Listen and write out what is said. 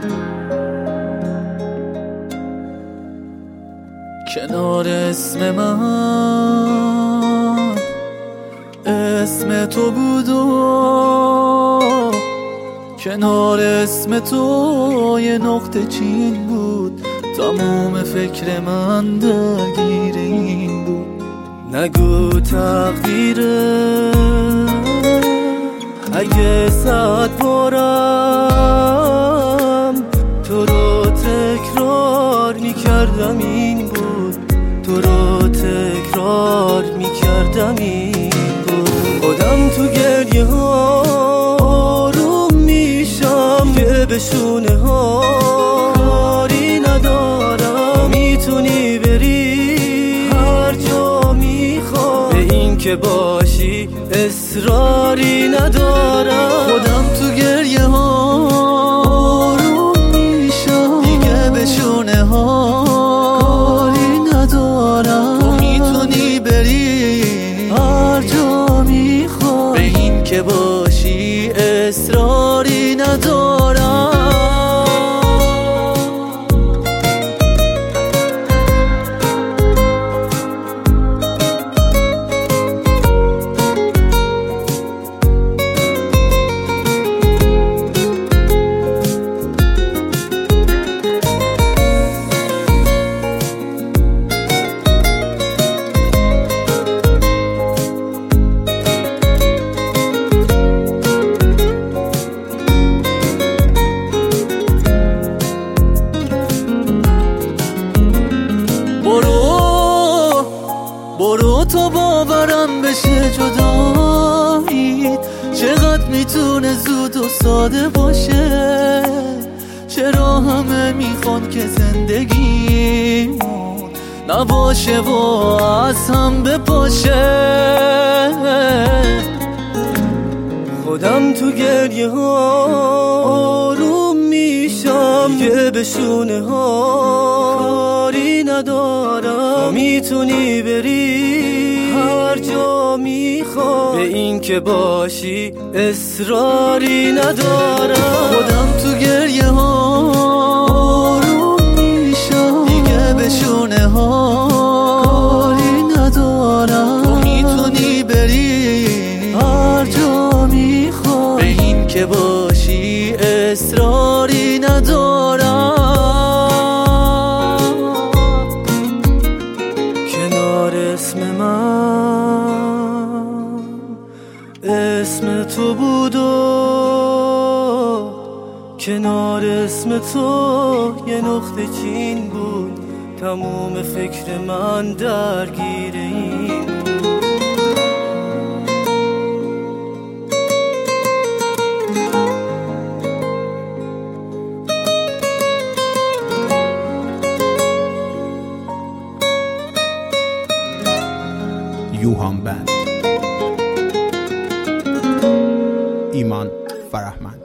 کنار اسم من اسم تو بود و کنار اسم تو یه نقطه چین بود. تموم فکر من درگیر این بود. نگو تقدیره اگه 100 بارم تو رو تکرار میکردم این بود. تو رو تکرار میکردم این بود. خودم تو گریه ها آروم میشم که به شونه ها کاری ندارم. میتونی بری هر جا میخوای، به این که باشی اصراری ندارم. خودم تو گریه ها آروم میشم دیگه به شونه ها کاری ندارم. تو میتونی بری هر جا میخوای، به این که باشی اصراری ندارم. برو تو باورم بشه جدایی چقدر میتونه زود و ساده باشه. چرا همه میخوان که زندگیمون نباشه و از هم بپاشه. خودم تو گریه ها آروم میشم که به شونه ها کاری ندارم. میتونی بری هر جا میخوای، به این که باشی اصراری ندارم. خودم تو گریه ها آروم میشم دیگه به شونه ها کاری ندارم. تو میتونی بری هر جا میخوای، به این که باشی اصراری ندارم. کنار اسم من اسم تو بود و کنار اسم تو یه نقطه چین بود. تموم فکر من درگیر این بود. یوهان بند، ایمان فرهمند.